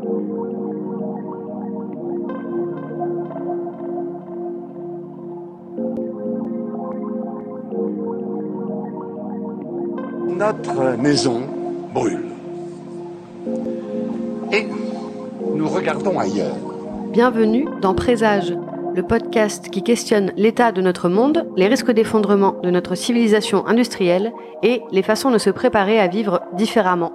Notre maison brûle. Et nous regardons ailleurs. Bienvenue dans Présage, le podcast qui questionne l'état de notre monde, les risques d'effondrement de notre civilisation industrielle et les façons de se préparer à vivre différemment.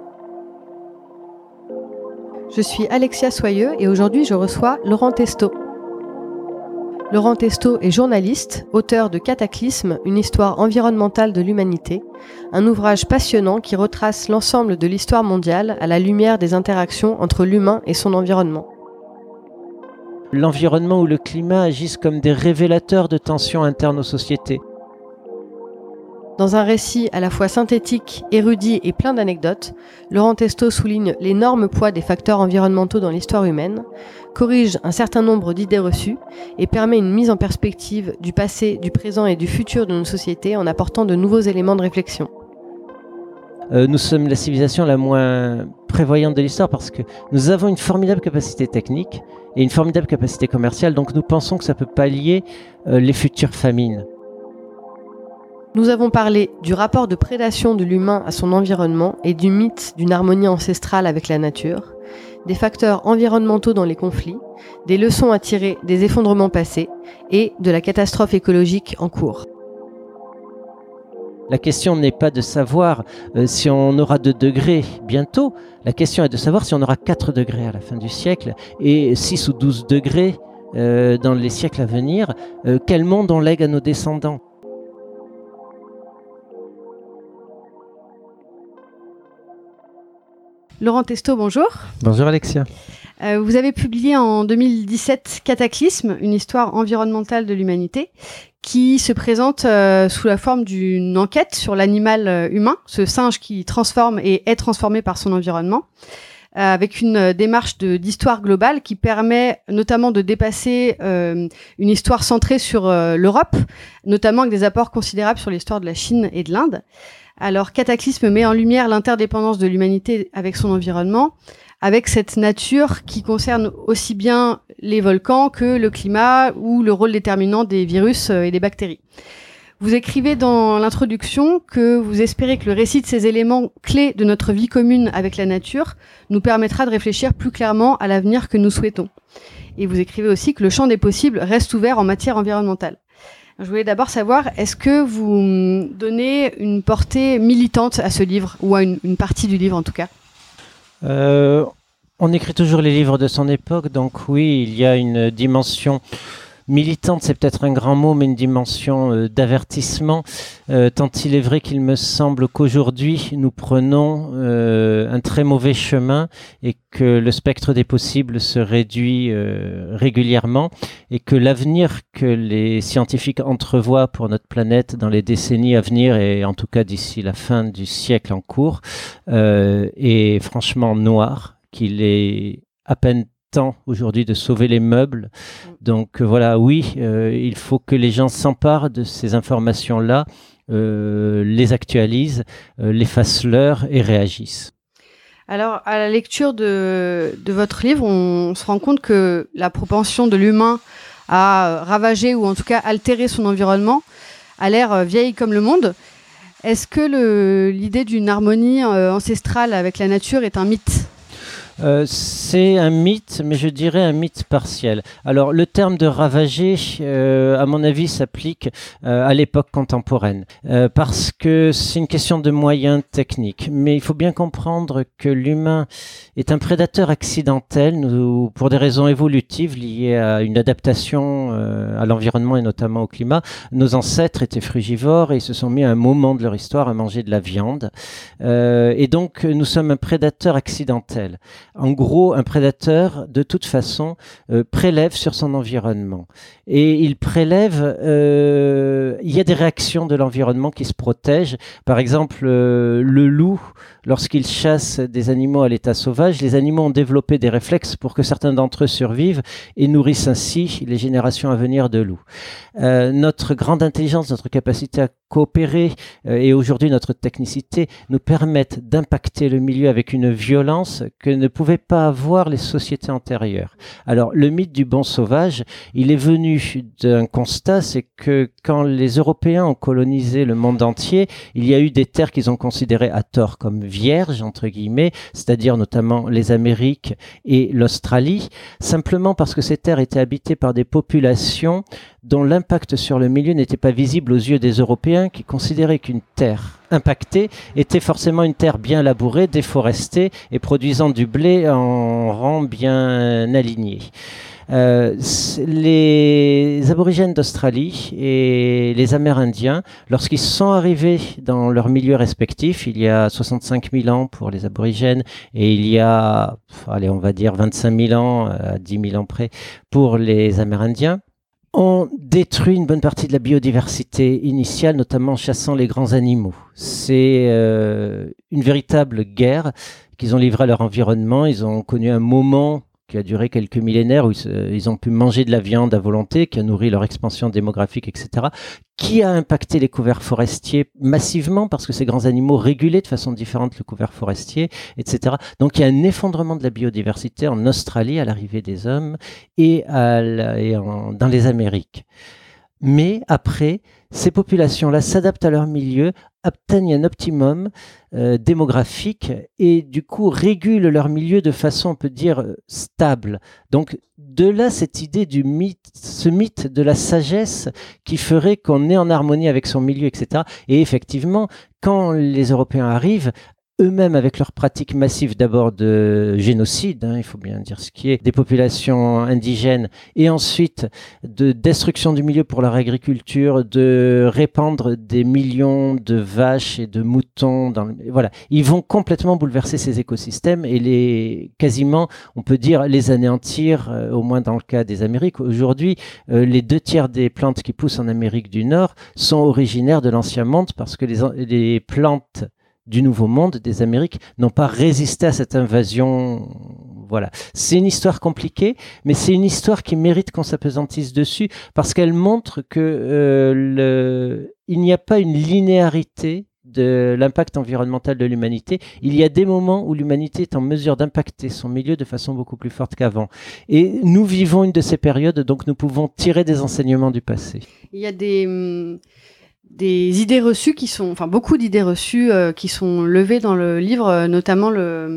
Je suis Alexia Soyeux et aujourd'hui je reçois Laurent Testo. Laurent Testo est journaliste, auteur de Cataclysme, une histoire environnementale de l'humanité, un ouvrage passionnant qui retrace l'ensemble de l'histoire mondiale à la lumière des interactions entre l'humain et son environnement. L'environnement ou le climat agissent comme des révélateurs de tensions internes aux sociétés. Dans un récit à la fois synthétique, érudit et plein d'anecdotes, Laurent Testo souligne l'énorme poids des facteurs environnementaux dans l'histoire humaine, corrige un certain nombre d'idées reçues et permet une mise en perspective du passé, du présent et du futur de nos sociétés en apportant de nouveaux éléments de réflexion. Nous sommes la civilisation la moins prévoyante de l'histoire parce que nous avons une formidable capacité technique et une formidable capacité commerciale, donc nous pensons que ça peut pallier les futures famines. Nous avons parlé du rapport de prédation de l'humain à son environnement et du mythe d'une harmonie ancestrale avec la nature, des facteurs environnementaux dans les conflits, des leçons à tirer des effondrements passés et de la catastrophe écologique en cours. La question n'est pas de savoir si on aura 2 degrés bientôt, la question est de savoir si on aura 4 degrés à la fin du siècle et 6 ou 12 degrés dans les siècles à venir. Quel monde on lègue à nos descendants ? Laurent Testo, bonjour. Bonjour Alexia. Vous avez publié en 2017 Cataclysme, une histoire environnementale de l'humanité, qui se présente sous la forme d'une enquête sur l'animal humain, ce singe qui transforme et est transformé par son environnement, avec une démarche d'histoire globale qui permet notamment de dépasser une histoire centrée sur l'Europe, notamment avec des apports considérables sur l'histoire de la Chine et de l'Inde. Alors, Cataclysme met en lumière l'interdépendance de l'humanité avec son environnement, avec cette nature qui concerne aussi bien les volcans que le climat ou le rôle déterminant des virus et des bactéries. Vous écrivez dans l'introduction que vous espérez que le récit de ces éléments clés de notre vie commune avec la nature nous permettra de réfléchir plus clairement à l'avenir que nous souhaitons. Et vous écrivez aussi que le champ des possibles reste ouvert en matière environnementale. Je voulais d'abord savoir, est-ce que vous donnez une portée militante à ce livre, ou à une partie du livre en tout cas ? On écrit toujours les livres de son époque, donc oui, il y a une dimension militante, c'est peut-être un grand mot, mais une dimension d'avertissement, tant il est vrai qu'il me semble qu'aujourd'hui nous prenons un très mauvais chemin et que le spectre des possibles se réduit régulièrement et que l'avenir que les scientifiques entrevoient pour notre planète dans les décennies à venir et en tout cas d'ici la fin du siècle en cours est franchement noir, qu'il est à peine temps aujourd'hui de sauver les meubles. Donc voilà, oui, il faut que les gens s'emparent de ces informations-là, les actualisent, les fassent leurs et réagissent. Alors, à la lecture de votre livre, on se rend compte que la propension de l'humain à ravager ou en tout cas altérer son environnement a l'air vieille comme le monde. Est-ce que l'idée d'une harmonie ancestrale avec la nature est un mythe ? C'est un mythe, mais je dirais un mythe partiel. Alors, le terme de ravager, à mon avis, s'applique à l'époque contemporaine, parce que c'est une question de moyens techniques. Mais il faut bien comprendre que l'humain est un prédateur accidentel, pour des raisons évolutives liées à une adaptation à l'environnement et notamment au climat. Nos ancêtres étaient frugivores et ils se sont mis à un moment de leur histoire à manger de la viande. Et donc, nous sommes un prédateur accidentel. En gros, un prédateur, de toute façon, prélève sur son environnement. Et il prélève, il y a des réactions de l'environnement qui se protègent. Par exemple, le loup, lorsqu'il chasse des animaux à l'état sauvage, les animaux ont développé des réflexes pour que certains d'entre eux survivent et nourrissent ainsi les générations à venir de loups. Notre grande intelligence, notre capacité à coopérer et aujourd'hui notre technicité nous permettent d'impacter le milieu avec une violence que ne pouvaient pouvaient pas avoir les sociétés antérieures. Alors, le mythe du bon sauvage, il est venu d'un constat, c'est que quand les Européens ont colonisé le monde entier, il y a eu des terres qu'ils ont considérées à tort comme vierges, entre guillemets, c'est-à-dire notamment les Amériques et l'Australie, simplement parce que ces terres étaient habitées par des populations dont l'impact sur le milieu n'était pas visible aux yeux des Européens qui considéraient qu'une terre impactée était forcément une terre bien labourée, déforestée et produisant du blé en rang bien aligné. Les aborigènes d'Australie et les Amérindiens, lorsqu'ils sont arrivés dans leurs milieux respectifs, il y a 65 000 ans pour les aborigènes et il y a, allez, on va dire 25 000 ans, à 10 000 ans près, pour les Amérindiens, ont détruit une bonne partie de la biodiversité initiale, notamment en chassant les grands animaux. C'est une véritable guerre qu'ils ont livrée à leur environnement. Ils ont connu un moment qui a duré quelques millénaires où ils ont pu manger de la viande à volonté, qui a nourri leur expansion démographique, etc., qui a impacté les couverts forestiers massivement parce que ces grands animaux régulaient de façon différente le couvert forestier, etc. Donc il y a un effondrement de la biodiversité en Australie à l'arrivée des hommes et dans les Amériques. Mais après, ces populations-là s'adaptent à leur milieu, atteignent un optimum démographique et du coup régulent leur milieu de façon, on peut dire, stable. Donc de là cette idée du mythe, ce mythe de la sagesse qui ferait qu'on est en harmonie avec son milieu, etc. Et effectivement, quand les Européens arrivent, eux-mêmes avec leurs pratiques massives d'abord de génocide, il faut bien dire ce qui est, des populations indigènes, et ensuite de destruction du milieu pour leur agriculture, de répandre des millions de vaches et de moutons. Voilà, ils vont complètement bouleverser ces écosystèmes et quasiment, on peut dire, les anéantir, au moins dans le cas des Amériques. Aujourd'hui, les 2/3 des plantes qui poussent en Amérique du Nord sont originaires de l'Ancien Monde parce que les plantes du Nouveau Monde, des Amériques, n'ont pas résisté à cette invasion. Voilà. C'est une histoire compliquée, mais c'est une histoire qui mérite qu'on s'apesantisse dessus parce qu'elle montre que il n'y a pas une linéarité de l'impact environnemental de l'humanité. Il y a des moments où l'humanité est en mesure d'impacter son milieu de façon beaucoup plus forte qu'avant. Et nous vivons une de ces périodes, donc nous pouvons tirer des enseignements du passé. Il y a des idées reçues beaucoup d'idées reçues qui sont levées dans le livre, notamment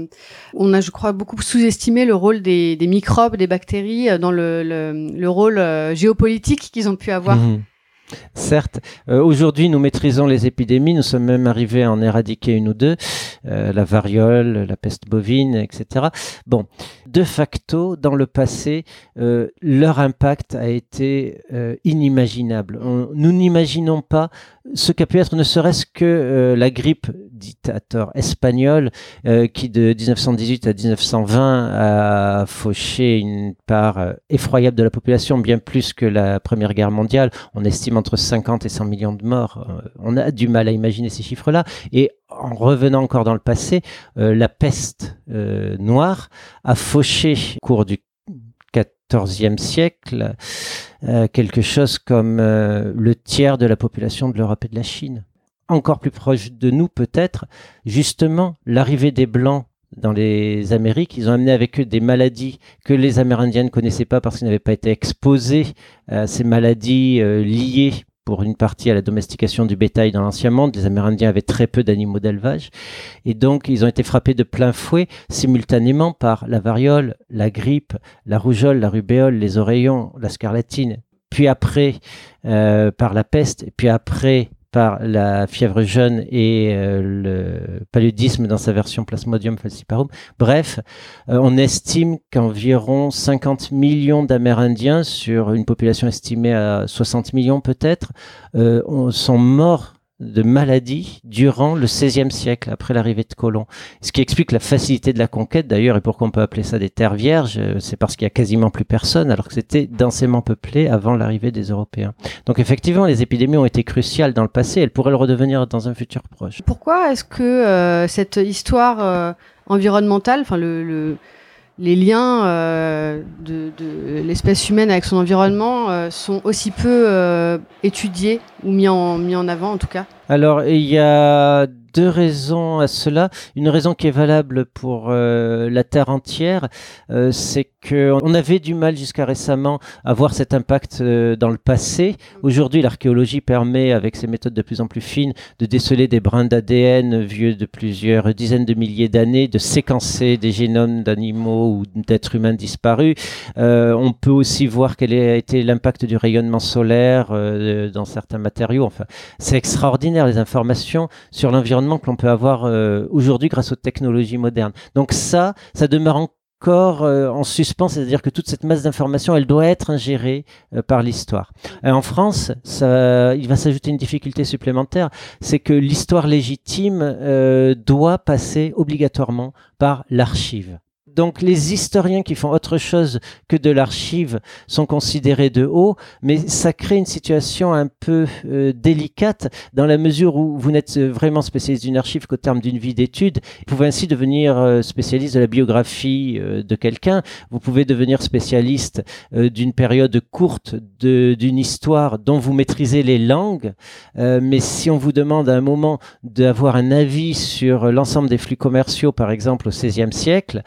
on a, je crois, beaucoup sous-estimé le rôle des microbes, des bactéries dans le rôle géopolitique qu'ils ont pu avoir. Mmh. Certes, aujourd'hui nous maîtrisons les épidémies, nous sommes même arrivés à en éradiquer une ou deux, la variole, la peste bovine, etc. Bon, de facto, dans le passé, leur impact a été inimaginable. Nous n'imaginons pas ce qu'a pu être ne serait-ce que la grippe dite à tort espagnole qui de 1918 à 1920 a fauché une part effroyable de la population, bien plus que la Première Guerre mondiale. On estime entre 50 et 100 millions de morts. On a du mal à imaginer ces chiffres-là. Et en revenant encore dans le passé, la peste noire a fauché au cours du XIVe siècle quelque chose comme le tiers de la population de l'Europe et de la Chine. Encore plus proche de nous peut-être, justement, l'arrivée des Blancs dans les Amériques, ils ont amené avec eux des maladies que les Amérindiens ne connaissaient pas parce qu'ils n'avaient pas été exposés à ces maladies liées pour une partie à la domestication du bétail dans l'Ancien Monde. Les Amérindiens avaient très peu d'animaux d'élevage et donc ils ont été frappés de plein fouet simultanément par la variole, la grippe, la rougeole, la rubéole, les oreillons, la scarlatine, puis après par la peste et puis après par la fièvre jaune et le paludisme dans sa version Plasmodium falciparum. Bref, on estime qu'environ 50 millions d'Amérindiens sur une population estimée à 60 millions peut-être sont morts de maladies durant le XVIe siècle, après l'arrivée de colons. Ce qui explique la facilité de la conquête, d'ailleurs, et pourquoi on peut appeler ça des terres vierges, c'est parce qu'il y a quasiment plus personne, alors que c'était densément peuplé avant l'arrivée des Européens. Donc effectivement, les épidémies ont été cruciales dans le passé, elles pourraient le redevenir dans un futur proche. Pourquoi est-ce que cette histoire environnementale, enfin les liens de l'espèce humaine avec son environnement sont aussi peu étudiés ou mis en avant en tout cas? Alors, il y a deux raisons à cela. Une raison qui est valable pour la Terre entière, c'est qu'on avait du mal jusqu'à récemment à voir cet impact dans le passé. Aujourd'hui, l'archéologie permet, avec ses méthodes de plus en plus fines, de déceler des brins d'ADN vieux de plusieurs dizaines de milliers d'années, de séquencer des génomes d'animaux ou d'êtres humains disparus. On peut aussi voir quel a été l'impact du rayonnement solaire dans certains matériaux. Enfin, c'est extraordinaire les informations sur l'environnement que l'on peut avoir aujourd'hui grâce aux technologies modernes. Donc ça demeure encore en suspens, c'est-à-dire que toute cette masse d'informations, elle doit être ingérée par l'histoire. En France, il va s'ajouter une difficulté supplémentaire, c'est que l'histoire légitime doit passer obligatoirement par l'archive. Donc les historiens qui font autre chose que de l'archive sont considérés de haut, mais ça crée une situation un peu délicate dans la mesure où vous n'êtes vraiment spécialiste d'une archive qu'au terme d'une vie d'études. Vous pouvez ainsi devenir spécialiste de la biographie de quelqu'un, vous pouvez devenir spécialiste d'une période courte d'une histoire dont vous maîtrisez les langues, mais si on vous demande à un moment d'avoir un avis sur l'ensemble des flux commerciaux, par exemple au XVIe siècle,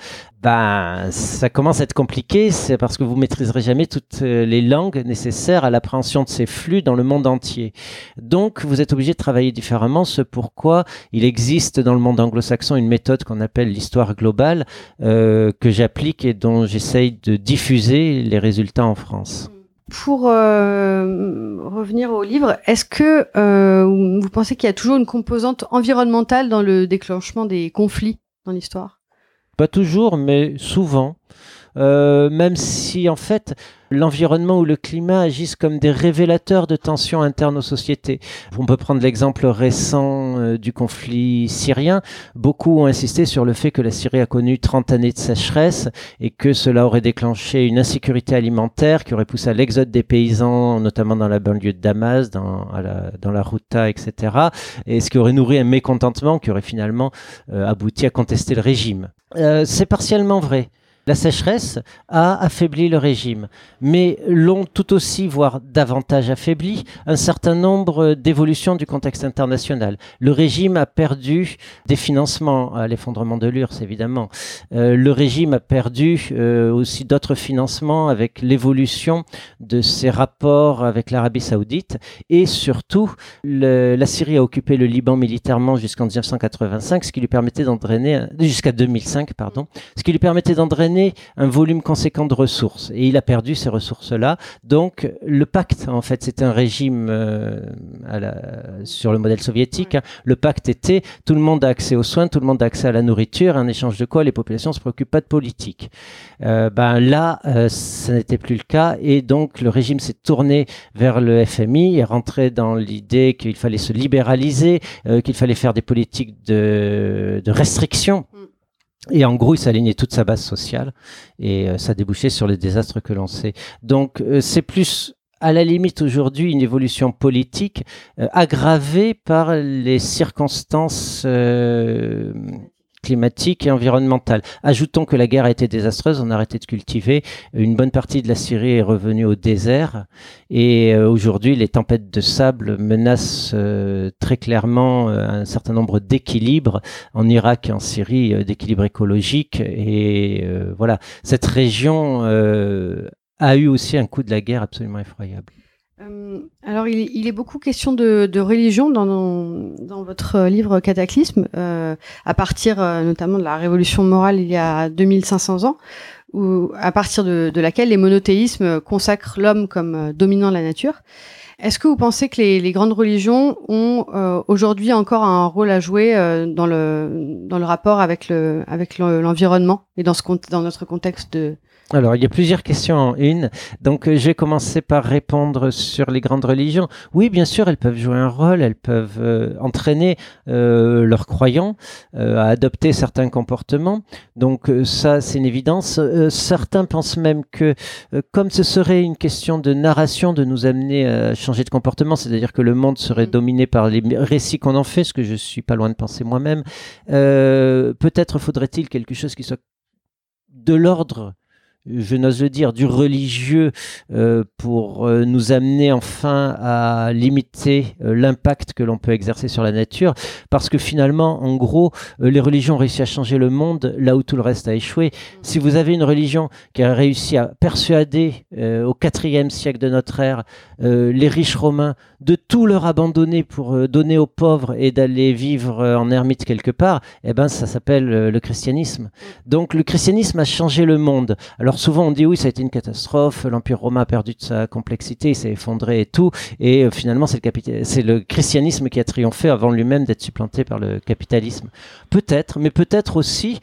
ça commence à être compliqué, c'est parce que vous maîtriserez jamais toutes les langues nécessaires à l'appréhension de ces flux dans le monde entier. Donc, vous êtes obligé de travailler différemment, ce pourquoi il existe dans le monde anglo-saxon une méthode qu'on appelle l'histoire globale, que j'applique et dont j'essaye de diffuser les résultats en France. Pour revenir au livre, est-ce que vous pensez qu'il y a toujours une composante environnementale dans le déclenchement des conflits dans l'histoire ? Pas toujours, mais souvent. Même si, en fait, l'environnement ou le climat agissent comme des révélateurs de tensions internes aux sociétés. On peut prendre l'exemple récent du conflit syrien. Beaucoup ont insisté sur le fait que la Syrie a connu 30 années de sécheresse et que cela aurait déclenché une insécurité alimentaire qui aurait poussé à l'exode des paysans, notamment dans la banlieue de Damas, dans la Ghouta, etc. Et ce qui aurait nourri un mécontentement qui aurait finalement abouti à contester le régime. C'est partiellement vrai. La sécheresse a affaibli le régime, mais l'ont tout aussi, voire davantage affaibli, un certain nombre d'évolutions du contexte international. Le régime a perdu des financements à l'effondrement de l'URSS, évidemment. Le régime a perdu aussi d'autres financements avec l'évolution de ses rapports avec l'Arabie Saoudite, et surtout, la Syrie a occupé le Liban militairement jusqu'en 1985, ce qui lui permettait d'entraîner, jusqu'à 2005, pardon, ce qui lui permettait d'entraîner un volume conséquent de ressources, et il a perdu ces ressources-là. Donc le pacte, en fait, c'était un régime sur le modèle soviétique. Le pacte était tout le monde a accès aux soins, tout le monde a accès à la nourriture, en échange de quoi les populations ne se préoccupent pas de politique. Là, ça n'était plus le cas, et donc le régime s'est tourné vers le FMI et rentré dans l'idée qu'il fallait se libéraliser, qu'il fallait faire des politiques de restriction. Et en gros, il s'alignait toute sa base sociale et ça débouchait sur les désastres que l'on sait. Donc, c'est plus, à la limite aujourd'hui, une évolution politique aggravée par les circonstances climatique et environnementale. Ajoutons que la guerre a été désastreuse, on a arrêté de cultiver, une bonne partie de la Syrie est revenue au désert et aujourd'hui les tempêtes de sable menacent très clairement un certain nombre d'équilibres en Irak et en Syrie, d'équilibres écologiques et voilà, cette région a eu aussi un coup de la guerre absolument effroyable. Alors, il est beaucoup question de religion dans votre livre Cataclysme, à partir notamment de la révolution morale il y a 2500 ans, à partir de laquelle les monothéismes consacrent l'homme comme dominant la nature. Est-ce que vous pensez que les grandes religions ont aujourd'hui encore un rôle à jouer dans le rapport avec l'environnement et dans notre contexte de... Alors, il y a plusieurs questions en une. Donc, je vais commencer par répondre sur les grandes religions. Oui, bien sûr, elles peuvent jouer un rôle, elles peuvent entraîner leurs croyants à adopter certains comportements. Donc, ça, c'est une évidence. Certains pensent même que, comme ce serait une question de narration, de nous amener à changer de comportement, c'est-à-dire que le monde serait dominé par les récits qu'on en fait, ce que je suis pas loin de penser moi-même, peut-être faudrait-il quelque chose qui soit de l'ordre je n'ose le dire, du religieux pour nous amener enfin à limiter l'impact que l'on peut exercer sur la nature, parce que finalement, en gros, les religions ont réussi à changer le monde là où tout le reste a échoué. Si vous avez une religion qui a réussi à persuader au IVe siècle de notre ère les riches romains de tout leur abandonner pour donner aux pauvres et d'aller vivre en ermite quelque part, eh ben ça s'appelle le christianisme. Donc le christianisme a changé le monde. Alors souvent on dit oui, ça a été une catastrophe, l'Empire romain a perdu de sa complexité, il s'est effondré et tout, et finalement c'est le christianisme qui a triomphé avant lui-même d'être supplanté par le capitalisme. Peut-être, mais peut-être aussi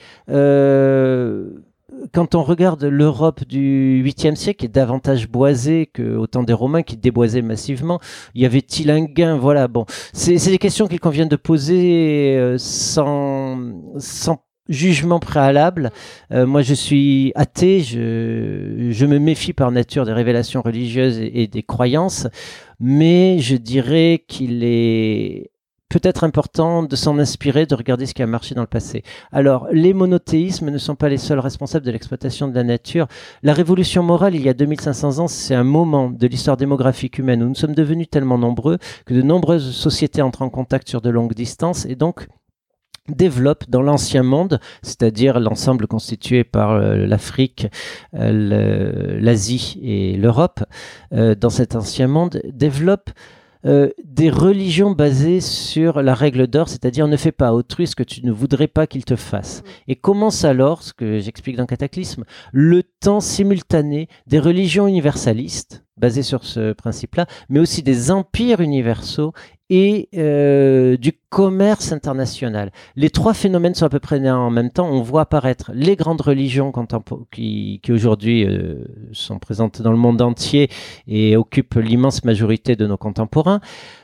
quand on regarde l'Europe du 8e siècle, qui est davantage boisée qu'au temps des Romains, qui déboisaient massivement, y avait-il un gain? Voilà, bon, c'est des questions qu'il convient de poser sans jugement préalable. Moi, je suis athée, je me méfie par nature des révélations religieuses et des croyances, mais je dirais qu'il est peut-être important de s'en inspirer, de regarder ce qui a marché dans le passé. Alors, les monothéismes ne sont pas les seuls responsables de l'exploitation de la nature. La révolution morale, il y a 2500 ans, c'est un moment de l'histoire démographique humaine où nous sommes devenus tellement nombreux que de nombreuses sociétés entrent en contact sur de longues distances et donc développent dans l'ancien monde, c'est-à-dire l'ensemble constitué par l'Afrique, l'Asie et l'Europe, dans cet ancien monde, développent des religions basées sur la règle d'or, c'est-à-dire ne fais pas à autrui ce que tu ne voudrais pas qu'il te fasse. Et commence alors, ce que j'explique dans Cataclysme, le temps simultané des religions universalistes, basées sur ce principe-là, mais aussi des empires universaux et du commerce international. Les trois phénomènes sont à peu près nés en même temps. On voit apparaître les grandes religions qui aujourd'hui sont présentes dans le monde entier et occupent l'immense majorité de nos contemporains.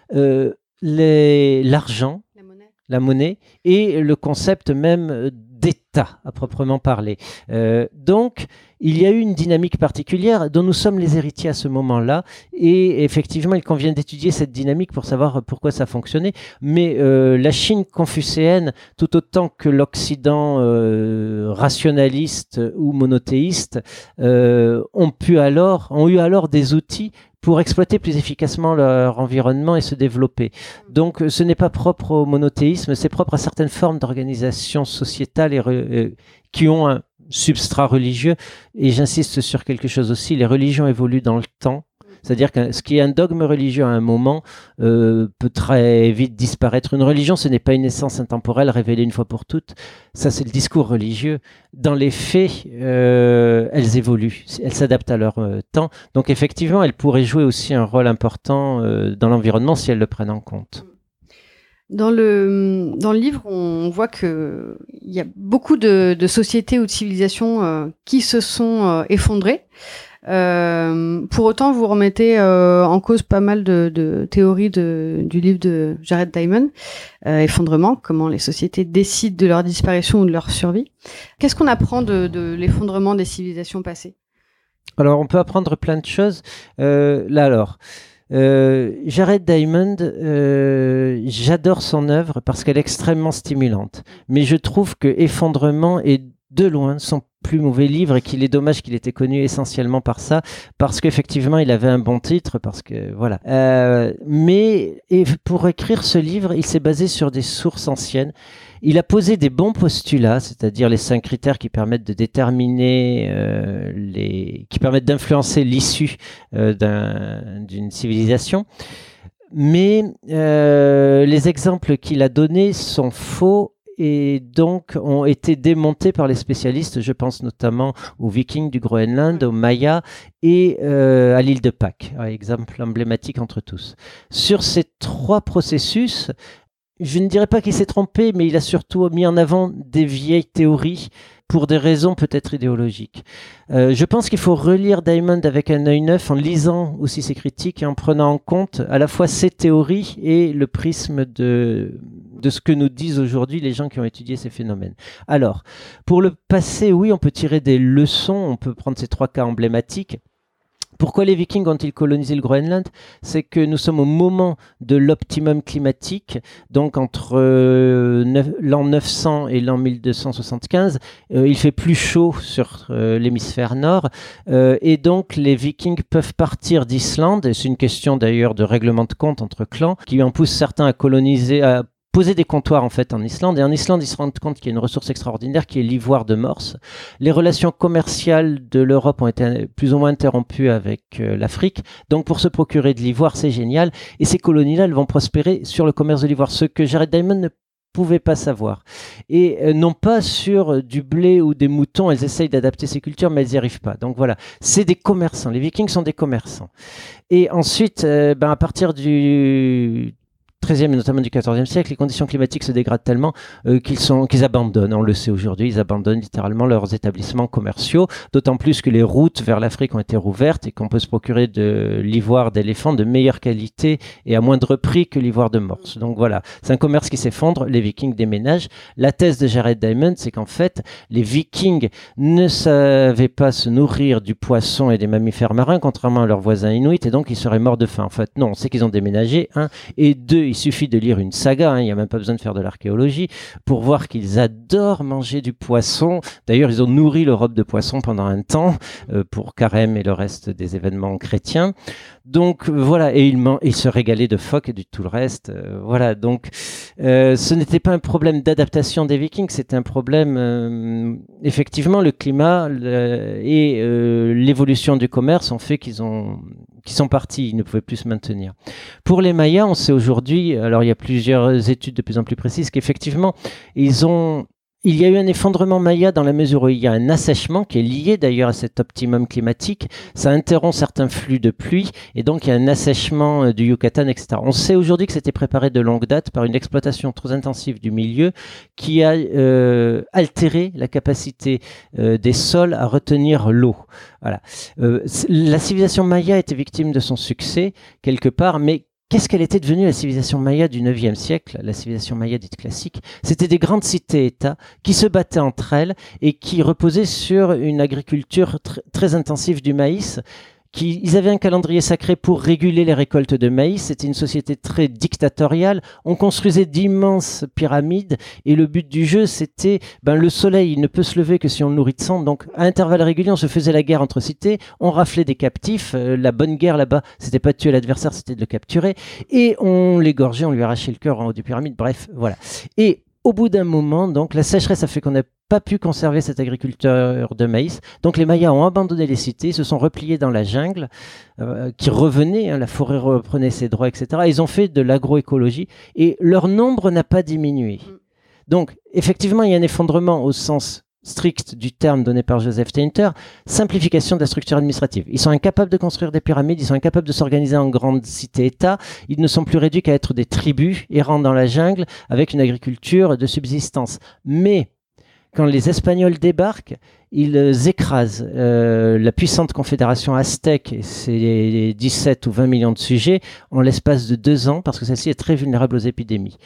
L'argent, la monnaie et le concept même d'État, à proprement parler. Donc, il y a eu une dynamique particulière dont nous sommes les héritiers à ce moment-là, et effectivement, il convient d'étudier cette dynamique pour savoir pourquoi ça fonctionnait. Mais la Chine confucéenne, tout autant que l'Occident rationaliste ou monothéiste, ont eu alors des outils pour exploiter plus efficacement leur environnement et se développer. Donc ce n'est pas propre au monothéisme, c'est propre à certaines formes d'organisation sociétale qui ont un substrat religieux. Et j'insiste sur quelque chose aussi, les religions évoluent dans le temps. C'est-à-dire que ce qui est un dogme religieux à un moment peut très vite disparaître. Une religion, ce n'est pas une essence intemporelle révélée une fois pour toutes. Ça, c'est le discours religieux. Dans les faits, elles évoluent. Elles s'adaptent à leur temps. Donc, effectivement, elles pourraient jouer aussi un rôle important dans l'environnement si elles le prennent en compte. Dans le livre, on voit qu'il y a beaucoup de sociétés ou de civilisations qui se sont effondrées. Pour autant, vous remettez en cause pas mal de théories du livre de Jared Diamond, Effondrement, comment les sociétés décident de leur disparition ou de leur survie. Qu'est-ce qu'on apprend de l'effondrement des civilisations passées? Alors, on peut apprendre plein de choses. Jared Diamond, j'adore son œuvre parce qu'elle est extrêmement stimulante. Mais je trouve que Effondrement est de loin son plus mauvais livre et qu'il est dommage qu'il était connu essentiellement par ça, parce qu'effectivement il avait un bon titre, parce que voilà. Mais pour écrire ce livre, il s'est basé sur des sources anciennes. Il a posé des bons postulats, c'est-à-dire les 5 critères qui permettent de déterminer, qui permettent d'influencer l'issue d'une civilisation. Mais les exemples qu'il a donnés sont faux et donc ont été démontés par les spécialistes. Je pense notamment aux Vikings du Groenland, aux Mayas et à l'île de Pâques, un exemple emblématique entre tous. Sur ces 3 processus, je ne dirais pas qu'il s'est trompé, mais il a surtout mis en avant des vieilles théories pour des raisons peut-être idéologiques. Je pense qu'il faut relire Diamond avec un œil neuf en lisant aussi ses critiques et en prenant en compte à la fois ses théories et le prisme de ce que nous disent aujourd'hui les gens qui ont étudié ces phénomènes. Alors, pour le passé, oui, on peut tirer des leçons, on peut prendre ces 3 cas emblématiques. Pourquoi les Vikings ont-ils colonisé le Groenland? C'est que nous sommes au moment de l'optimum climatique, donc entre l'an 900 et l'an 1275, il fait plus chaud sur l'hémisphère nord, et donc les Vikings peuvent partir d'Islande, et c'est une question d'ailleurs de règlement de compte entre clans, qui en pousse certains à coloniser, à poser des comptoirs en fait en Islande, et en Islande ils se rendent compte qu'il y a une ressource extraordinaire qui est l'ivoire de morse. Les relations commerciales de l'Europe ont été plus ou moins interrompues avec l'Afrique, donc pour se procurer de l'ivoire c'est génial, et ces colonies-là elles vont prospérer sur le commerce de l'ivoire, ce que Jared Diamond ne pouvait pas savoir, et non pas sur du blé ou des moutons. Elles essayent d'adapter ces cultures mais elles n'y arrivent pas, donc voilà, c'est des commerçants, les Vikings sont des commerçants. Et ensuite à partir du XIIIe et notamment du XIVe siècle, les conditions climatiques se dégradent tellement qu'ils abandonnent, on le sait aujourd'hui, ils abandonnent littéralement leurs établissements commerciaux, d'autant plus que les routes vers l'Afrique ont été rouvertes et qu'on peut se procurer de l'ivoire d'éléphant de meilleure qualité et à moindre prix que l'ivoire de morse. Donc voilà, c'est un commerce qui s'effondre, les Vikings déménagent. La thèse de Jared Diamond, c'est qu'en fait, les Vikings ne savaient pas se nourrir du poisson et des mammifères marins, contrairement à leurs voisins inuits, et donc ils seraient morts de faim. En fait, non, on sait qu'ils ont déménagé, et deux, il suffit de lire une saga, il n'y a même pas besoin de faire de l'archéologie, pour voir qu'ils adorent manger du poisson. D'ailleurs, ils ont nourri l'Europe de poisson pendant un temps, pour Carême et le reste des événements chrétiens. Donc voilà, et ils se régalaient de phoques et de tout le reste. Voilà, donc ce n'était pas un problème d'adaptation des Vikings, c'était un problème, effectivement, le climat et l'évolution du commerce ont fait qu'ils sont partis, ils ne pouvaient plus se maintenir. Pour les Mayas, on sait aujourd'hui, alors il y a plusieurs études de plus en plus précises, qu'effectivement, il y a eu un effondrement maya dans la mesure où il y a un assèchement qui est lié d'ailleurs à cet optimum climatique. Ça interrompt certains flux de pluie et donc il y a un assèchement du Yucatan, etc. On sait aujourd'hui que c'était préparé de longue date par une exploitation trop intensive du milieu qui a altéré la capacité des sols à retenir l'eau. Voilà. La civilisation maya était victime de son succès quelque part, mais qu'est-ce qu'elle était devenue, la civilisation maya du 9e siècle, la civilisation maya dite classique? C'était des grandes cités-États qui se battaient entre elles et qui reposaient sur une agriculture très intensive du maïs. Ils avaient un calendrier sacré pour réguler les récoltes de maïs. C'était une société très dictatoriale. On construisait d'immenses pyramides et le but du jeu, c'était le soleil, il ne peut se lever que si on le nourrit de sang. Donc, à intervalles réguliers, on se faisait la guerre entre cités. On raflait des captifs. La bonne guerre là-bas, c'était pas de tuer l'adversaire, c'était de le capturer. Et on l'égorgeait, on lui arrachait le cœur en haut des pyramides. Bref, voilà. Et au bout d'un moment, donc, la sécheresse a fait qu'on n'a pas pu conserver cette agriculture de maïs. Donc les Mayas ont abandonné les cités, se sont repliés dans la jungle, qui revenait, la forêt reprenait ses droits, etc. Ils ont fait de l'agroécologie et leur nombre n'a pas diminué. Donc effectivement, il y a un effondrement au sens strict du terme donné par Joseph Tainter, simplification de la structure administrative. Ils sont incapables de construire des pyramides, ils sont incapables de s'organiser en grandes cités-États, ils ne sont plus réduits qu'à être des tribus errant dans la jungle avec une agriculture de subsistance. Mais quand les Espagnols débarquent, ils écrasent la puissante confédération aztèque et ses 17 ou 20 millions de sujets en l'espace de 2 ans, parce que celle-ci est très vulnérable aux épidémies.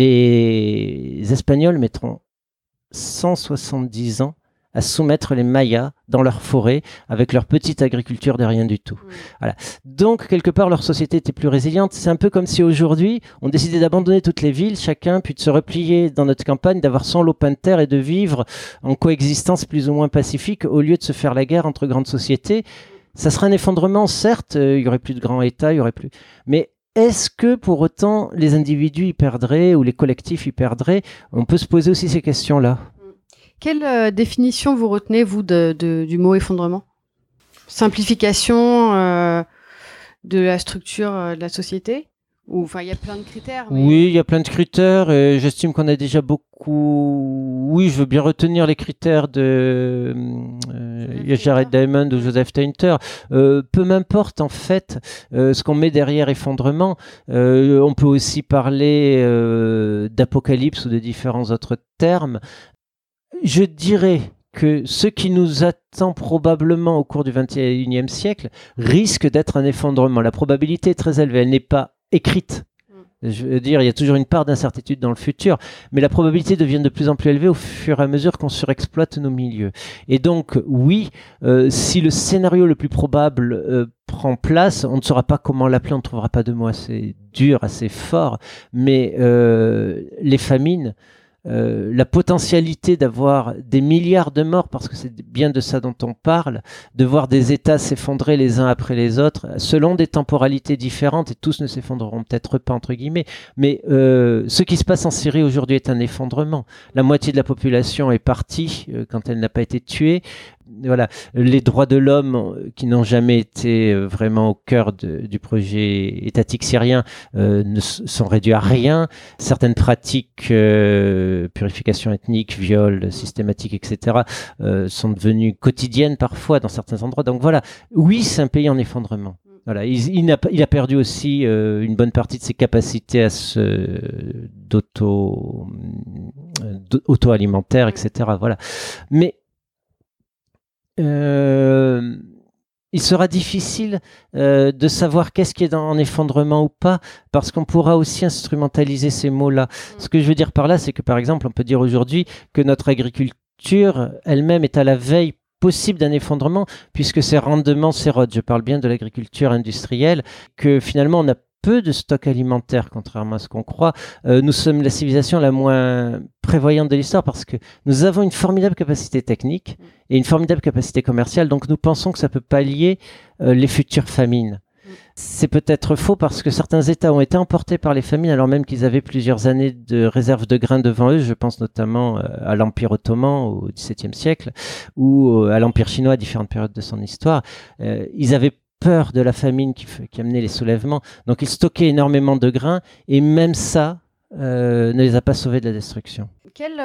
Les Espagnols mettront 170 ans à soumettre les Mayas dans leur forêt avec leur petite agriculture de rien du tout. Voilà. Donc, quelque part, leur société était plus résiliente. C'est un peu comme si aujourd'hui, on décidait d'abandonner toutes les villes, chacun, puis de se replier dans notre campagne, d'avoir son lopin de terre et de vivre en coexistence plus ou moins pacifique au lieu de se faire la guerre entre grandes sociétés. Ça serait un effondrement, certes, il y aurait plus de grands États, il y aurait plus... Mais est-ce que pour autant les individus y perdraient ou les collectifs y perdraient? On peut se poser aussi ces questions-là. Quelle définition vous retenez, vous, du mot effondrement? Simplification de la structure de la société? Enfin, il y a plein de critères. Mais... Oui, il y a plein de critères. Et j'estime qu'on a déjà beaucoup... Oui, je veux bien retenir les critères de Jared Diamond ou Joseph Tainter. Peu m'importe, en fait, ce qu'on met derrière effondrement. On peut aussi parler d'apocalypse ou de différents autres termes. Je dirais que ce qui nous attend probablement au cours du XXIe siècle risque d'être un effondrement. La probabilité est très élevée, elle n'est pas écrite. Je veux dire, il y a toujours une part d'incertitude dans le futur, mais la probabilité devient de plus en plus élevée au fur et à mesure qu'on surexploite nos milieux. Et donc, oui, si le scénario le plus probable prend place, on ne saura pas comment l'appeler, on ne trouvera pas de mots assez durs, assez forts, mais les famines, la potentialité d'avoir des milliards de morts, parce que c'est bien de ça dont on parle, de voir des États s'effondrer les uns après les autres, selon des temporalités différentes, et tous ne s'effondreront peut-être pas, entre guillemets, mais ce qui se passe en Syrie aujourd'hui est un effondrement. La moitié de la population est partie quand elle n'a pas été tuée. Voilà, les droits de l'homme qui n'ont jamais été vraiment au cœur du projet étatique syrien sont réduits à rien. Certaines pratiques, purification ethnique, viol systématique, etc., sont devenues quotidiennes parfois dans certains endroits. Donc voilà, oui, c'est un pays en effondrement. Voilà, il a perdu aussi une bonne partie de ses capacités auto-alimentaire, etc. Voilà, mais il sera difficile de savoir qu'est-ce qui est en effondrement ou pas, parce qu'on pourra aussi instrumentaliser ces mots-là. Ce que je veux dire par là, c'est que par exemple, on peut dire aujourd'hui que notre agriculture elle-même est à la veille possible d'un effondrement, puisque ses rendements s'érodent. Je parle bien de l'agriculture industrielle, que finalement on a peu de stocks alimentaires, contrairement à ce qu'on croit. Nous sommes la civilisation la moins prévoyante de l'histoire parce que nous avons une formidable capacité technique et une formidable capacité commerciale, donc nous pensons que ça peut pallier les futures famines. C'est peut-être faux parce que certains États ont été emportés par les famines alors même qu'ils avaient plusieurs années de réserve de grains devant eux. Je pense notamment à l'Empire ottoman au XVIIe siècle ou à l'Empire chinois à différentes périodes de son histoire. Ils avaient peur de la famine qui amenait les soulèvements. Donc ils stockaient énormément de grains et même ça ne les a pas sauvés de la destruction. Quel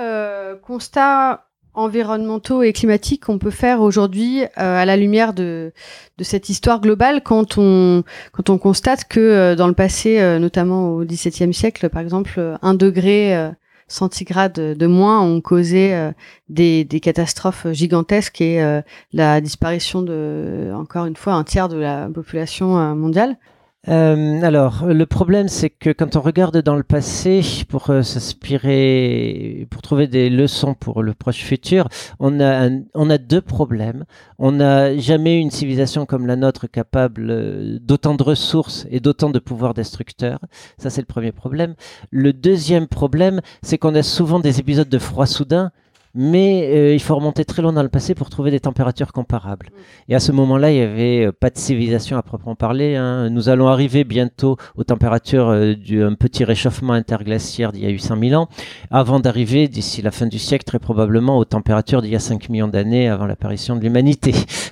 constat environnementaux et climatiques on peut faire aujourd'hui à la lumière de cette histoire globale quand on constate que dans le passé, notamment au XVIIe siècle, par exemple, 1 degré centigrade de moins ont causé des catastrophes gigantesques et la disparition de, encore une fois, 1/3 de la population mondiale. Alors, le problème, c'est que quand on regarde dans le passé pour s'inspirer, pour trouver des leçons pour le proche futur, on a 2 problèmes. On n'a jamais eu une civilisation comme la nôtre capable d'autant de ressources et d'autant de pouvoirs destructeurs. Ça, c'est le premier problème. Le deuxième problème, c'est qu'on a souvent des épisodes de froid soudain, mais il faut remonter très loin dans le passé pour trouver des températures comparables. Et à ce moment-là, il n'y avait pas de civilisation à proprement parler. Hein. Nous allons arriver bientôt aux températures d'un petit réchauffement interglaciaire d'il y a 800 000 ans, avant d'arriver, d'ici la fin du siècle, très probablement aux températures d'il y a 5 millions d'années avant l'apparition de l'humanité.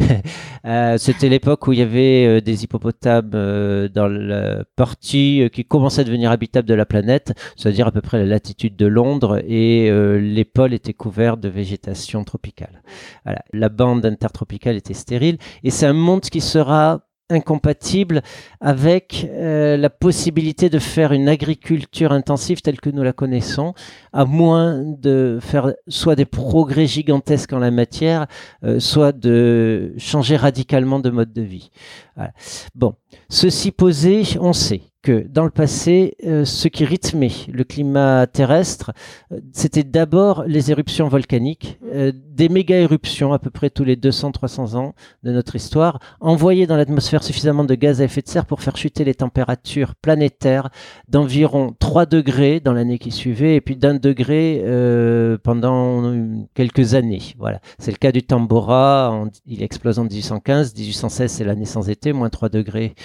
C'était l'époque où il y avait des hippopotames dans la partie qui commençait à devenir habitable de la planète, c'est-à-dire à peu près la latitude de Londres, et les pôles étaient couverts de végétation tropicale. Voilà. La bande intertropicale était stérile et c'est un monde qui sera incompatible avec la possibilité de faire une agriculture intensive telle que nous la connaissons, à moins de faire soit des progrès gigantesques en la matière, soit de changer radicalement de mode de vie. Voilà. Bon, ceci posé, on sait que dans le passé, ce qui rythmait le climat terrestre, c'était d'abord les éruptions volcaniques, des méga-éruptions à peu près tous les 200-300 ans de notre histoire, envoyaient dans l'atmosphère suffisamment de gaz à effet de serre pour faire chuter les températures planétaires d'environ 3 degrés dans l'année qui suivait, et puis d'1 degré pendant quelques années. Voilà. C'est le cas du Tambora, il explose en 1815, 1816 c'est l'année sans été, moins 3 degrés.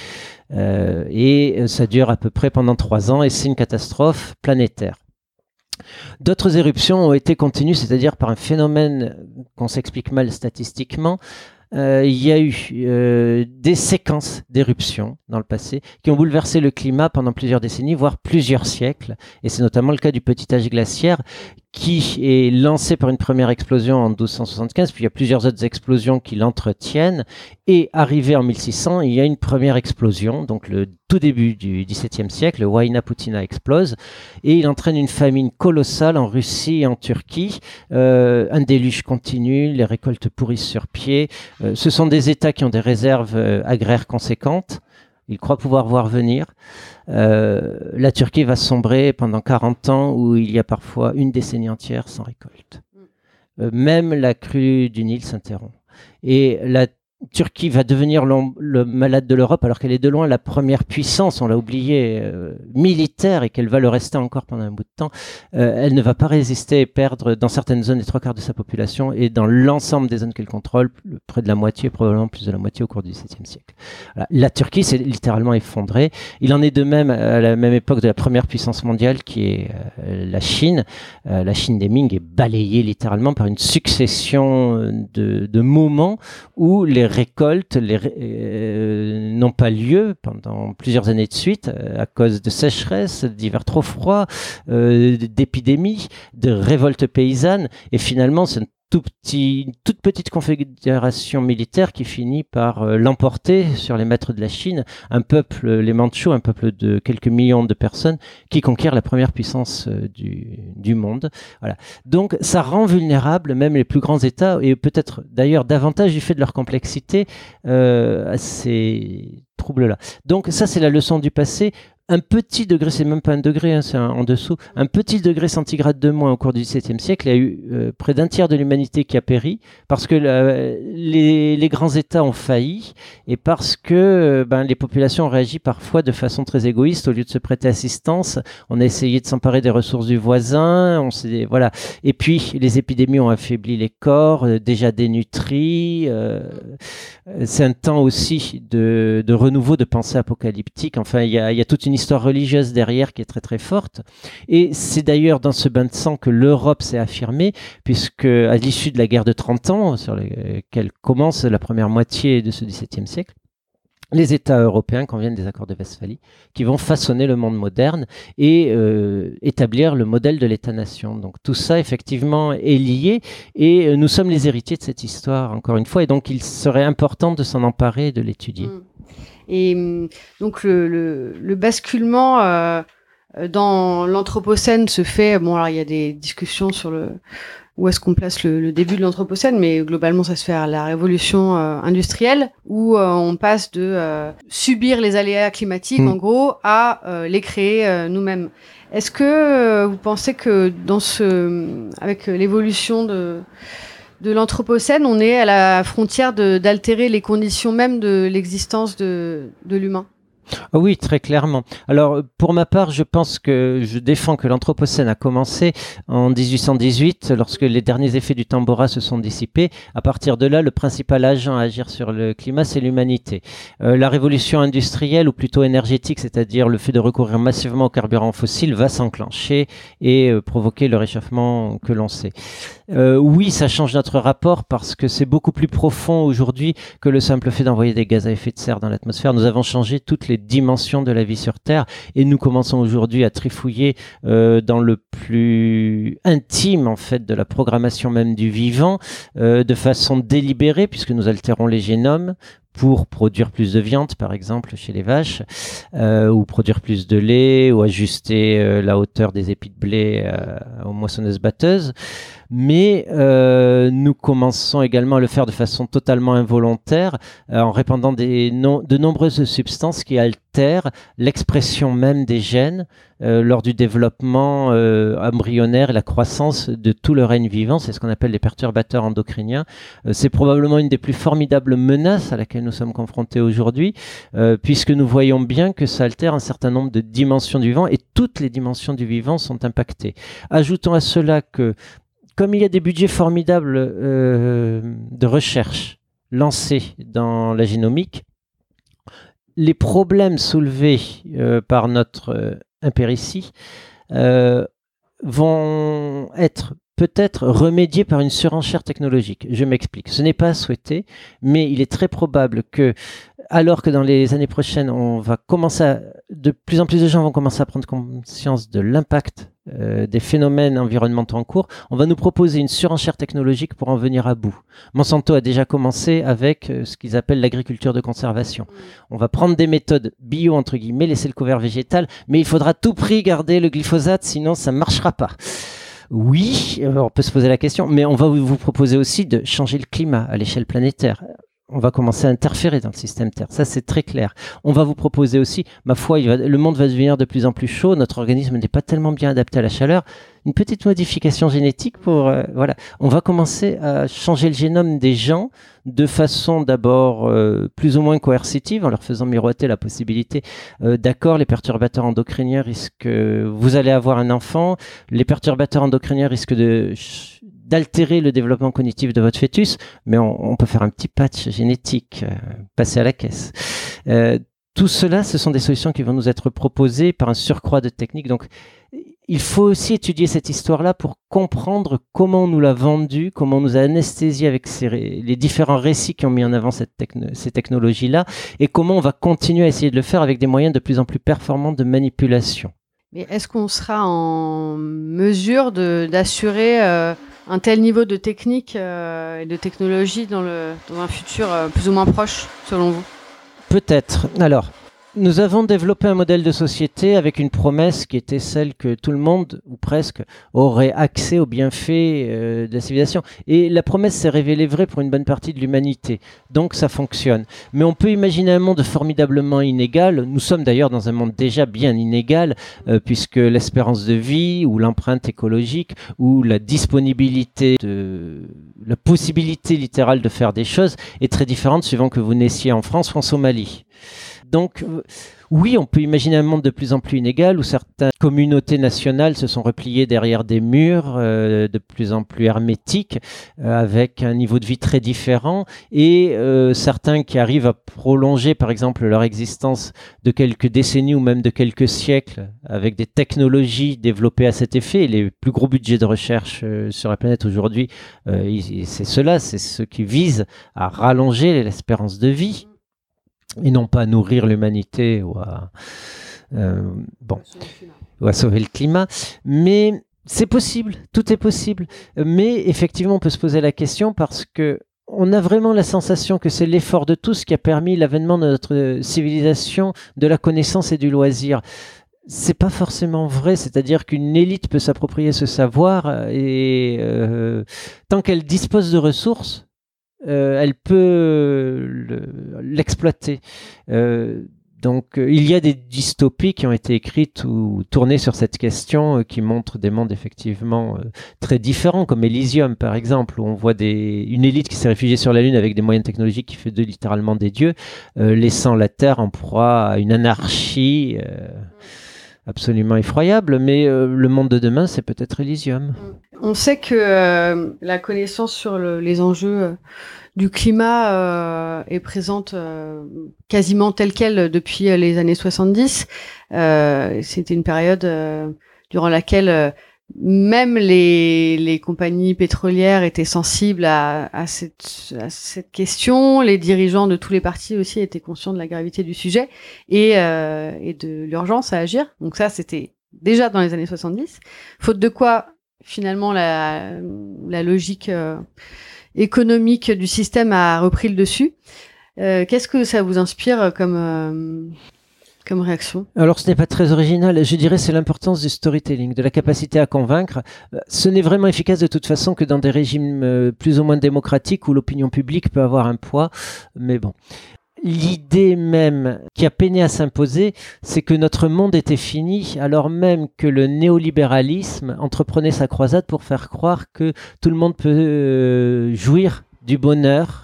Et ça dure à peu près pendant 3 ans et c'est une catastrophe planétaire. D'autres éruptions ont été continues, c'est-à-dire par un phénomène qu'on s'explique mal statistiquement. Il y a eu des séquences d'éruptions dans le passé qui ont bouleversé le climat pendant plusieurs décennies, voire plusieurs siècles. Et c'est notamment le cas du petit âge glaciaire qui est lancé par une première explosion en 1275, puis il y a plusieurs autres explosions qui l'entretiennent. Et arrivé en 1600, il y a une première explosion, donc le tout début du XVIIe siècle, le Huayna Putina explose, et il entraîne une famine colossale en Russie et en Turquie. Un déluge continu, les récoltes pourrissent sur pied. Ce sont des États qui ont des réserves agraires conséquentes. Ils croient pouvoir voir venir. La Turquie va sombrer pendant 40 ans où il y a parfois une décennie entière sans récolte. Même la crue du Nil s'interrompt. Et la Turquie va devenir le malade de l'Europe alors qu'elle est de loin la première puissance, on l'a oublié, militaire, et qu'elle va le rester encore pendant un bout de temps. Elle ne va pas résister et perdre dans certaines zones les 3/4 de sa population, et dans l'ensemble des zones qu'elle contrôle, près de la moitié, probablement plus de la moitié au cours du XVIIe siècle. Voilà. La Turquie s'est littéralement effondrée. Il en est de même à la même époque de la première puissance mondiale qui est la Chine. La Chine des Ming est balayée littéralement par une succession de moments où les récoltes n'ont pas lieu pendant plusieurs années de suite à cause de sécheresse, d'hivers trop froids, d'épidémies, de révoltes paysannes, et finalement c'est une toute petite confédération militaire qui finit par l'emporter sur les maîtres de la Chine, un peuple, les Mandchous, un peuple de quelques millions de personnes qui conquiert la première puissance du monde. Voilà. Donc ça rend vulnérables même les plus grands États, et peut-être d'ailleurs davantage du fait de leur complexité à ces troubles-là. Donc ça, c'est la leçon du passé. Un petit degré, c'est même pas un degré, hein, c'est en dessous, un petit degré centigrade de moins au cours du XVIIe siècle. Il y a eu près d'un tiers de l'humanité qui a péri parce que les grands États ont failli, et parce que les populations ont réagi parfois de façon très égoïste. Au lieu de se prêter assistance, on a essayé de s'emparer des ressources du voisin. Voilà. Et puis les épidémies ont affaibli les corps, déjà dénutris. C'est un temps aussi de renouveau, de pensée apocalyptique. Enfin, il y a toute une histoire religieuse derrière qui est très très forte. Et c'est d'ailleurs dans ce bain de sang que l'Europe s'est affirmée, puisque à l'issue de la guerre de 30 ans, sur laquelle commence la première moitié de ce XVIIe siècle, les États européens conviennent des accords de Westphalie qui vont façonner le monde moderne et établir le modèle de l'État-nation. Donc tout ça, effectivement, est lié, et nous sommes les héritiers de cette histoire, encore une fois, et donc il serait important de s'en emparer et de l'étudier. Et donc le basculement dans l'Anthropocène se fait. Bon, alors il y a des discussions sur où est-ce qu'on place le début de l'Anthropocène, mais globalement ça se fait à la révolution industrielle, où on passe de subir les aléas climatiques en gros à les créer nous-mêmes. Est-ce que vous pensez que avec l'évolution de l'Anthropocène, on est à la frontière d'altérer les conditions même de l'existence de l'humain? Ah oui, très clairement. Alors, pour ma part, je défends que l'Anthropocène a commencé en 1818, lorsque les derniers effets du Tambora se sont dissipés. À partir de là, le principal agent à agir sur le climat, c'est l'humanité. La révolution industrielle, ou plutôt énergétique, c'est-à-dire le fait de recourir massivement aux carburants fossiles, va s'enclencher et provoquer le réchauffement que l'on sait. Oui, ça change notre rapport, parce que c'est beaucoup plus profond aujourd'hui que le simple fait d'envoyer des gaz à effet de serre dans l'atmosphère. Nous avons changé toutes les dimensions de la vie sur Terre, et nous commençons aujourd'hui à trifouiller dans le plus intime en fait de la programmation même du vivant, de façon délibérée, puisque nous altérons les génomes pour produire plus de viande, par exemple, chez les vaches, ou produire plus de lait, ou ajuster la hauteur des épis de blé aux moissonneuses-batteuses. Mais nous commençons également à le faire de façon totalement involontaire, en répandant de nombreuses substances qui altèrent l'expression même des gènes lors du développement embryonnaire et la croissance de tout le règne vivant. C'est ce qu'on appelle les perturbateurs endocriniens. C'est probablement une des plus formidables menaces à laquelle nous sommes confrontés aujourd'hui, puisque nous voyons bien que ça altère un certain nombre de dimensions du vivant, et toutes les dimensions du vivant sont impactées. Ajoutons à cela que, comme il y a des budgets formidables de recherche lancés dans la génomique, les problèmes soulevés par notre impéritie vont être peut-être remédiés par une surenchère technologique. Je m'explique. Ce n'est pas à souhaiter, mais il est très probable que, alors que dans les années prochaines, de plus en plus de gens vont commencer à prendre conscience de l'impact des phénomènes environnementaux en cours, on va nous proposer une surenchère technologique pour en venir à bout. Monsanto a déjà commencé avec ce qu'ils appellent l'agriculture de conservation. On va prendre des méthodes bio, entre guillemets, laisser le couvert végétal, mais il faudra à tout prix garder le glyphosate, sinon ça ne marchera pas. Oui, on peut se poser la question, mais on va vous proposer aussi de changer le climat à l'échelle planétaire. on va commencer à interférer dans le système Terre. Ça, c'est très clair. On va vous proposer aussi, ma foi, le monde va devenir de plus en plus chaud, notre organisme n'est pas tellement bien adapté à la chaleur. Une petite modification génétique pour... voilà. On va commencer à changer le génome des gens de façon d'abord plus ou moins coercitive, en leur faisant miroiter la possibilité d'accord, les perturbateurs endocriniens risquent... vous allez avoir un enfant, les perturbateurs endocriniens risquent d'altérer le développement cognitif de votre fœtus, mais on peut faire un petit patch génétique, passer à la caisse. Tout cela, ce sont des solutions qui vont nous être proposées par un surcroît de techniques. Donc, il faut aussi étudier cette histoire-là pour comprendre comment on nous l'a vendue, comment on nous a anesthésié avec les différents récits qui ont mis en avant ces technologies-là, et comment on va continuer à essayer de le faire avec des moyens de plus en plus performants de manipulation. Mais est-ce qu'on sera en mesure d'assurer un tel niveau de technique et de technologie dans un futur plus ou moins proche, selon vous ? Peut-être. Alors, nous avons développé un modèle de société avec une promesse qui était celle que tout le monde, ou presque, aurait accès aux bienfaits de la civilisation. Et la promesse s'est révélée vraie pour une bonne partie de l'humanité. Donc ça fonctionne. Mais on peut imaginer un monde formidablement inégal. Nous sommes d'ailleurs dans un monde déjà bien inégal, puisque l'espérance de vie, ou l'empreinte écologique, ou la disponibilité, la possibilité littérale de faire des choses est très différente suivant que vous naissiez en France ou en Somalie. Donc, oui, on peut imaginer un monde de plus en plus inégal où certaines communautés nationales se sont repliées derrière des murs de plus en plus hermétiques, avec un niveau de vie très différent, et certains qui arrivent à prolonger, par exemple, leur existence de quelques décennies ou même de quelques siècles avec des technologies développées à cet effet. Et les plus gros budgets de recherche sur la planète aujourd'hui, c'est ceux qui visent à rallonger l'espérance de vie, et non pas à nourrir l'humanité ou à sauver le climat. Mais c'est possible, tout est possible. Mais effectivement, on peut se poser la question parce que on a vraiment la sensation que c'est l'effort de tous qui a permis l'avènement de notre civilisation, de la connaissance et du loisir. C'est pas forcément vrai, c'est-à-dire qu'une élite peut s'approprier ce savoir et tant qu'elle dispose de ressources, elle peut l'exploiter. Donc, il y a des dystopies qui ont été écrites ou tournées sur cette question qui montrent des mondes effectivement très différents, comme Elysium par exemple, où on voit une élite qui s'est réfugiée sur la Lune avec des moyens technologiques qui fait d'eux littéralement des dieux, laissant la Terre en proie à une anarchie absolument effroyable, mais le monde de demain, c'est peut-être Elysium. On sait que la connaissance sur les enjeux du climat est présente quasiment telle quelle depuis les années 70. C'était une période durant laquelle même les compagnies pétrolières étaient sensibles à cette question. Les dirigeants de tous les partis aussi étaient conscients de la gravité du sujet et de l'urgence à agir. Donc ça, c'était déjà dans les années 70. Faute de quoi, finalement, la logique économique du système a repris le dessus. Qu'est-ce que ça vous inspire comme réaction? Alors, ce n'est pas très original. Je dirais c'est l'importance du storytelling, de la capacité à convaincre. Ce n'est vraiment efficace de toute façon que dans des régimes plus ou moins démocratiques où l'opinion publique peut avoir un poids. Mais bon. L'idée même qui a peiné à s'imposer, c'est que notre monde était fini, alors même que le néolibéralisme entreprenait sa croisade pour faire croire que tout le monde peut jouir du bonheur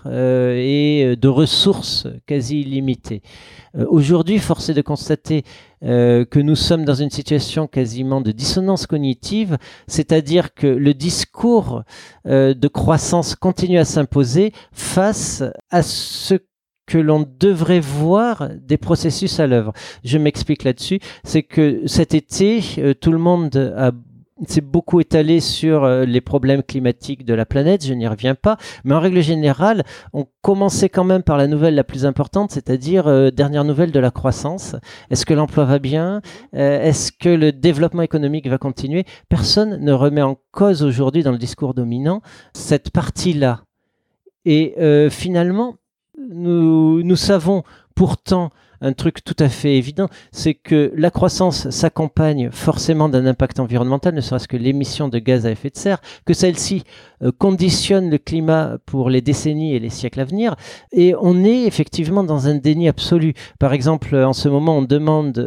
et de ressources quasi illimitées. Aujourd'hui, force est de constater que nous sommes dans une situation quasiment de dissonance cognitive, c'est-à-dire que le discours de croissance continue à s'imposer face à ce que l'on devrait voir des processus à l'œuvre. Je m'explique là-dessus, c'est que cet été, tout le monde s'est beaucoup étalé sur les problèmes climatiques de la planète, je n'y reviens pas, mais en règle générale, on commençait quand même par la nouvelle la plus importante, c'est-à-dire dernière nouvelle de la croissance. Est-ce que l'emploi va bien? Est-ce que le développement économique va continuer? Personne ne remet en cause aujourd'hui dans le discours dominant cette partie-là. Et finalement, nous savons pourtant un truc tout à fait évident, c'est que la croissance s'accompagne forcément d'un impact environnemental, ne serait-ce que l'émission de gaz à effet de serre, que celle-ci conditionne le climat pour les décennies et les siècles à venir, et on est effectivement dans un déni absolu. Par exemple, en ce moment, on demande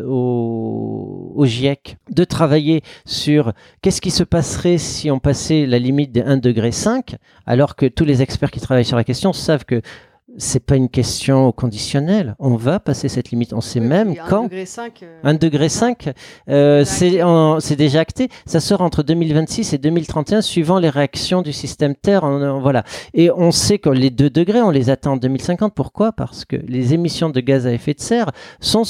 au GIEC de travailler sur qu'est-ce qui se passerait si on passait la limite des 1,5 degré, alors que tous les experts qui travaillent sur la question savent que c'est pas une question au conditionnel. On va passer cette limite. On sait même quand. 1,5 degré, c'est déjà acté. Ça sort entre 2026 et 2031, suivant les réactions du système Terre. Voilà. Et on sait que les 2 degrés, on les atteint en 2050. Pourquoi ? Parce que les émissions de gaz à effet de serre sont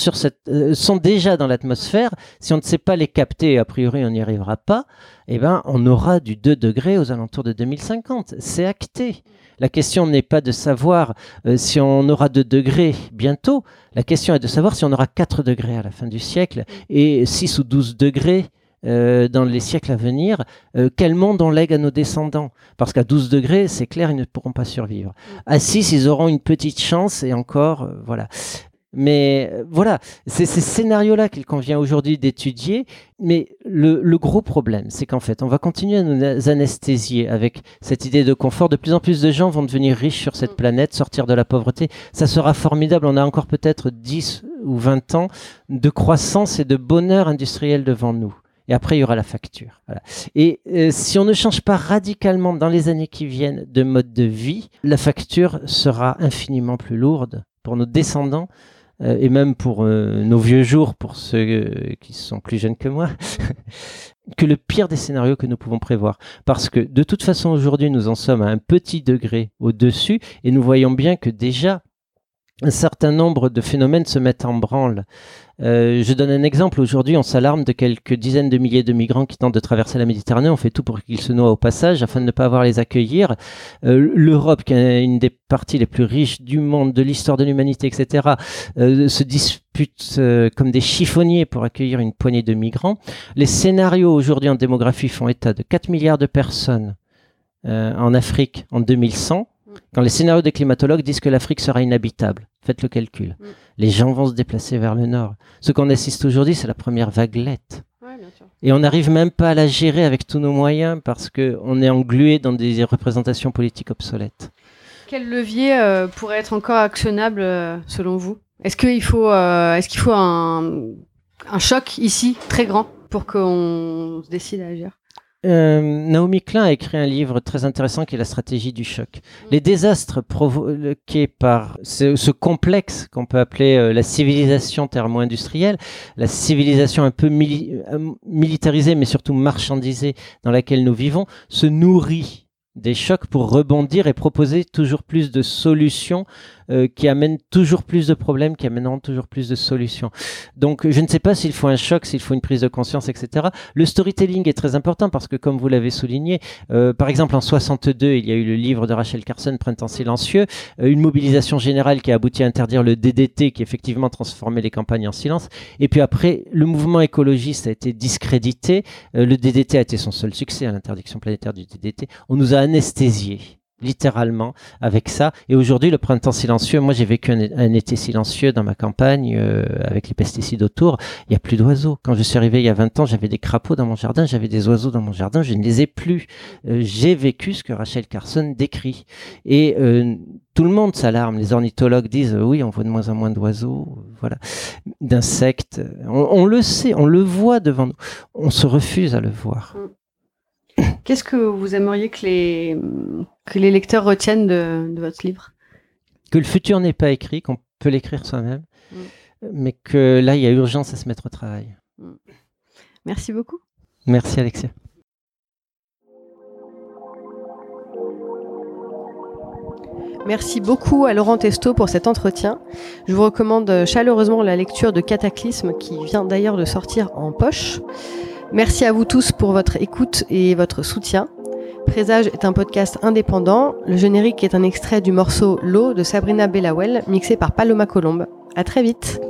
déjà dans l'atmosphère. Si on ne sait pas les capter, et a priori on n'y arrivera pas, eh ben, on aura du 2 degrés aux alentours de 2050. C'est acté. La question n'est pas de savoir si on aura 2 degrés bientôt. La question est de savoir si on aura 4 degrés à la fin du siècle et 6 ou 12 degrés dans les siècles à venir. Quel monde on lègue à nos descendants ? Parce qu'à 12 degrés, c'est clair, ils ne pourront pas survivre. À 6, ils auront une petite chance et encore, voilà. Mais voilà, c'est ces scénarios-là qu'il convient aujourd'hui d'étudier. Mais le gros problème, c'est qu'en fait, on va continuer à nous anesthésier avec cette idée de confort. De plus en plus de gens vont devenir riches sur cette planète, sortir de la pauvreté. Ça sera formidable. On a encore peut-être 10 ou 20 ans de croissance et de bonheur industriel devant nous. Et après, il y aura la facture. Voilà. Et si on ne change pas radicalement dans les années qui viennent de mode de vie, la facture sera infiniment plus lourde pour nos descendants. Et même pour nos vieux jours, pour ceux qui sont plus jeunes que moi, que le pire des scénarios que nous pouvons prévoir. Parce que de toute façon, aujourd'hui, nous en sommes à un petit degré au-dessus, et nous voyons bien que déjà, un certain nombre de phénomènes se mettent en branle. Je donne un exemple. Aujourd'hui, on s'alarme de quelques dizaines de milliers de migrants qui tentent de traverser la Méditerranée. On fait tout pour qu'ils se noient au passage afin de ne pas avoir à les accueillir. L'Europe, qui est une des parties les plus riches du monde, de l'histoire de l'humanité, etc., se dispute comme des chiffonniers pour accueillir une poignée de migrants. Les scénarios aujourd'hui en démographie font état de 4 milliards de personnes en Afrique en 2100. Quand les scénarios des climatologues disent que l'Afrique sera inhabitable, faites le calcul. Les gens vont se déplacer vers le nord. Ce qu'on assiste aujourd'hui, c'est la première vaguelette. Ouais, bien sûr. Et on n'arrive même pas à la gérer avec tous nos moyens parce qu'on est englué dans des représentations politiques obsolètes. Quel levier pourrait être encore actionnable selon vous ? Est-ce qu'il faut un choc ici très grand pour qu'on se décide à agir ? Naomi Klein a écrit un livre très intéressant qui est La stratégie du choc. Les désastres provoqués par ce complexe qu'on peut appeler la civilisation thermo-industrielle, la civilisation un peu militarisée mais surtout marchandisée dans laquelle nous vivons, se nourrit des chocs pour rebondir et proposer toujours plus de solutions qui amènent toujours plus de problèmes, qui amèneront toujours plus de solutions. Donc, je ne sais pas s'il faut un choc, s'il faut une prise de conscience, etc. Le storytelling est très important parce que, comme vous l'avez souligné, par exemple, en 62, il y a eu le livre de Rachel Carson, Printemps silencieux, une mobilisation générale qui a abouti à interdire le DDT, qui effectivement transformait les campagnes en silence. Et puis après, le mouvement écologiste a été discrédité. Le DDT a été son seul succès, à l'interdiction planétaire du DDT. On nous a anesthésiés, littéralement, avec ça. Et aujourd'hui, le printemps silencieux, moi j'ai vécu un été silencieux dans ma campagne avec les pesticides autour. Il n'y a plus d'oiseaux. Quand je suis arrivé il y a 20 ans, j'avais des crapauds dans mon jardin, j'avais des oiseaux dans mon jardin, je ne les ai plus. J'ai vécu ce que Rachel Carson décrit. Et tout le monde s'alarme. Les ornithologues disent oui, on voit de moins en moins d'oiseaux, voilà, d'insectes. On le sait, on le voit devant nous. On se refuse à le voir. Qu'est-ce que vous aimeriez que les lecteurs retiennent de votre livre ? Que le futur n'est pas écrit, qu'on peut l'écrire soi-même, mais que là, il y a urgence à se mettre au travail. Merci beaucoup. Merci Alexia. Merci beaucoup à Laurent Testo pour cet entretien. Je vous recommande chaleureusement la lecture de Cataclysme, qui vient d'ailleurs de sortir en poche. Merci à vous tous pour votre écoute et votre soutien. Présage est un podcast indépendant. Le générique est un extrait du morceau L'eau de Sabrina Bellawell, mixé par Paloma Colombe. À très vite.